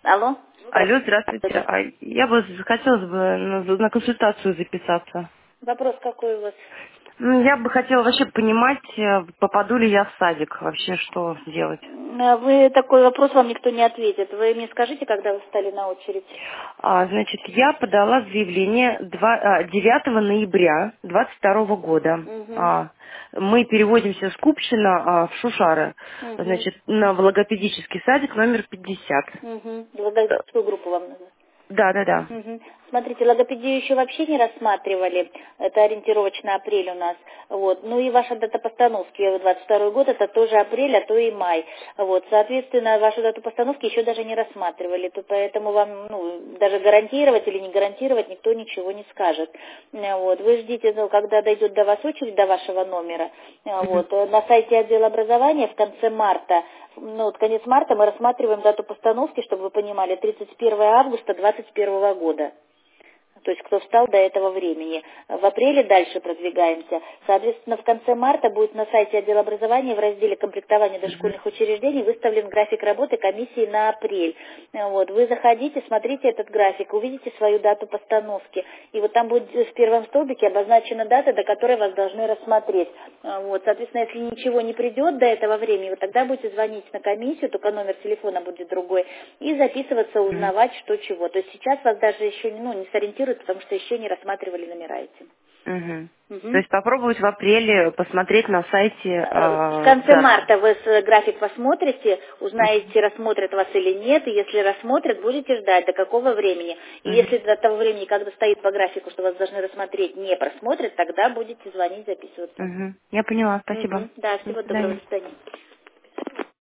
Алло? Алло, здравствуйте. Да. Я бы хотелось бы на консультацию записаться. Вопрос какой у вас? Я бы хотела вообще понимать, попаду ли я в садик, вообще что делать. Вы такой вопрос вам никто не ответит. Вы мне скажите, когда вы встали на очередь? Значит, я подала заявление 9 ноября 22 года. Угу. Мы переводимся с Купчино в Шушары, Угу. значит, в логопедический садик номер 50. Угу. Логопедическую группу вам надо. Да. Мгм. Смотрите, логопедию еще вообще не рассматривали. Это ориентировочно апрель у нас. Вот. Ну и ваша дата постановки, 22 год, это тоже апрель, а то и май. Вот. Соответственно, вашу дату постановки еще даже не рассматривали. Поэтому вам даже гарантировать или не гарантировать никто ничего не скажет. Вот. Вы ждите, когда дойдет до вас очередь, до вашего номера. Вот. На сайте отдела образования в конце марта, конец марта мы рассматриваем дату постановки, чтобы вы понимали, 31 августа 2021 года. То есть кто встал до этого времени. В апреле дальше продвигаемся. Соответственно, в конце марта будет на сайте отдела образования в разделе комплектования дошкольных учреждений выставлен график работы комиссии на апрель. Вот. Вы заходите, смотрите этот график, увидите свою дату постановки. И вот там будет в первом столбике обозначена дата, до которой вас должны рассмотреть. Вот. Соответственно, если ничего не придет до этого времени, вы тогда будете звонить на комиссию, только номер телефона будет другой, и записываться, узнавать, что чего. То есть сейчас вас даже еще не сориентируют, потому что еще не рассматривали номера эти. То есть попробовать в апреле посмотреть на сайте В конце дату. марта вы график посмотрите, узнаете, рассмотрят вас или нет, и если рассмотрят, будете ждать, до какого времени. И если до того времени, когда стоит по графику, что вас должны рассмотреть, не просмотрят, тогда будете звонить, записываться. Я поняла, спасибо. Да, До всего доброго, свидания. до свидания.